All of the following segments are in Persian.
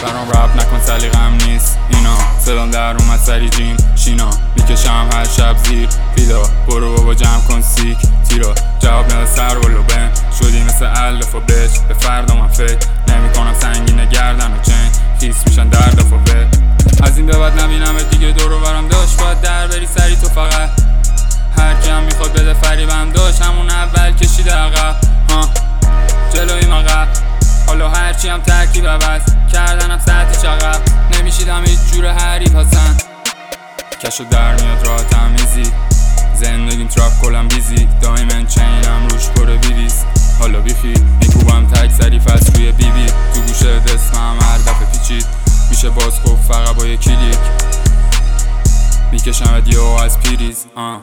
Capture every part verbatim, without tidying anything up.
برام رپ نکن سلیقم نیست اینا، صدام در اومد سری جیم شینا، میکشم هر شب زیر فیدا، برو بابا جمع کن سیک تیرا، جواب نده سر ولو بن شدی مثل الف و بچ، به فردا من فکر نمی کنم سنگینه گردن و چین خیس میشن در دفع به از این به بعد نبینم دیگه دورو برم داشت، باید در بری سری تو فقط هر کی هم میخواد بده فریبم داشت، همون اول کشیده عقب ها جلوی مقب، حالا هرچی هم ترکیب عوض کردنم سطحی چقب، نمیشیدم هیچ جور حریف هستن کشو در میاد راه تمیزی، زندگیم تراپ کلم بیزی، دایمن چینم روش پره بیدیز، حالا بیخی میکوبم تک سریف از روی بی بی، تو گوشه دستم هر دفعه پیچید میشه باز خوب فقط با یه کلیک، میکشم دیو از پیریز آه.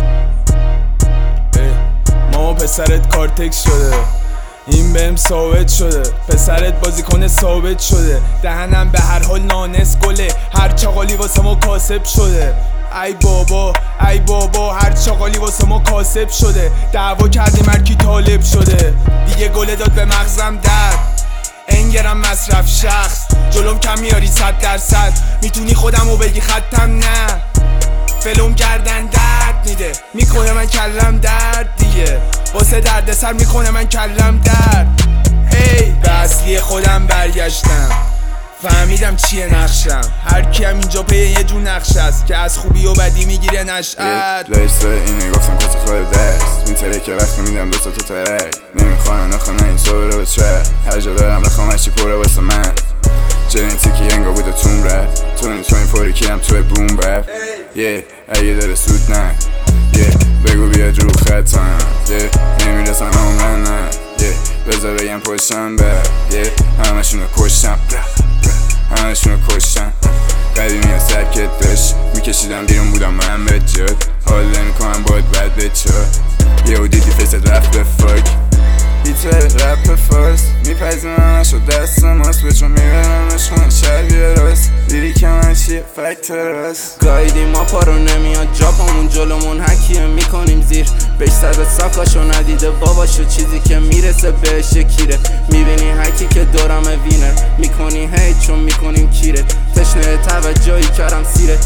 ماما پسرت کارتکس شده، این بهم ثابت شده، پسرت بازیکن ثابت شده، دهنم به هر حال نانس گله، هر چاقالی واسه ما کاسب شده، ای بابا ای بابا هر چاقالی واسه ما کاسب شده، دعوا کردیم هر کی طالب شده، دیگه گله داد به مغزم درد، انگرم مصرف شخص، جلوم کم میاری صد درصد، میتونی خودمو بگی خطم نه، فلوم کردن درد میده، میکنه من کلم درد دیگه، واسه درد سر میکنه من کلم درد، هی به اصلی خودم برگشتم، فهمیدم چیه نقشم، هر کیم اینجا پی یه جون نقش است که از خوبی و بدی میگیره نشأت. لایسته اینه گفتم کسی خود دست میتره که وقت میدم دوستا تو ترک، نمیخوانم نخونه این صبح رو به ترک، هر جا برم رخوام هرچی پره واسه من، جنتیکی انگا بوده توم رپ، تو نمیتونی پوری کیم توی بوم رپ، یه اگه داره سود نه، یه بگو بیاد رو خطم، یه نمیرسن عمرن نه، یه بذار بگم پشتم بر، یه همشونو کشتم همشونو کشتم، قدیمی ها سرکت داشت میکشیدم بیرون بودم من به جد، حال نمیکنم باید بد به چار، یه او دیدی فیست رفت به فاک، بیتر رپ فارس میپذیرم نشد دست ماست، به چون میبرمش خونه شبیه راست، دیری که من چیه فکت راست، گایدیم ما پارو نمیاد جاپامون جلومون حکیه میکنیم زیر، بهش صد ساکاشو ندیده باباشو، چیزی که میرسه بهش کیره، میبینی حکی که دورم وینر، میکنی هیت چون میکنیم کیره، تشنه توجهی کردم سیره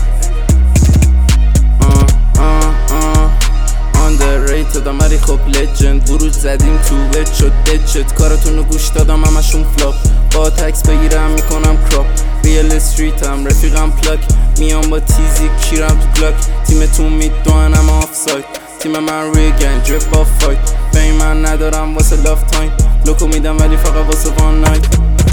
آه آه آه underrated ولی خب لجند، ورود زدیم تو وچ شد دچت، کارتونو گوش دادم همشون فلاپ، با تکس بگیرم میکنم کراپ، ریل استریت هم رفیقم پلاک، میام با تیزی کیرم تو گلاک، تیمتون میدونم آف سایت، تیم من روی گنج با فایت، بین من ندارم واسه لاف تایم، لوکو میدم ولی فقط واسه وان نایت.